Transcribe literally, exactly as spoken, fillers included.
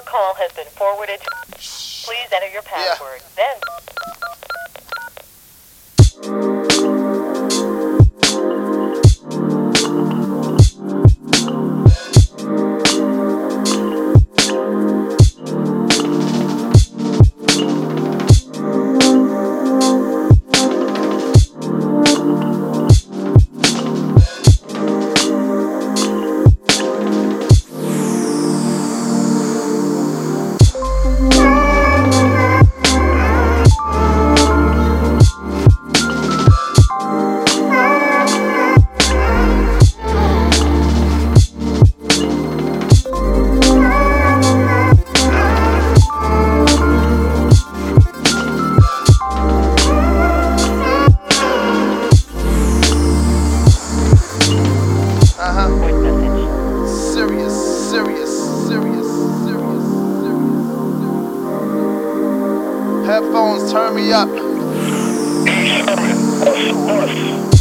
call has been forwarded to... Please enter your password. Yeah. Then... Uh-huh. Voice message. Serious, serious, serious, serious, serious, serious. Headphones turn me up. E seven S plus.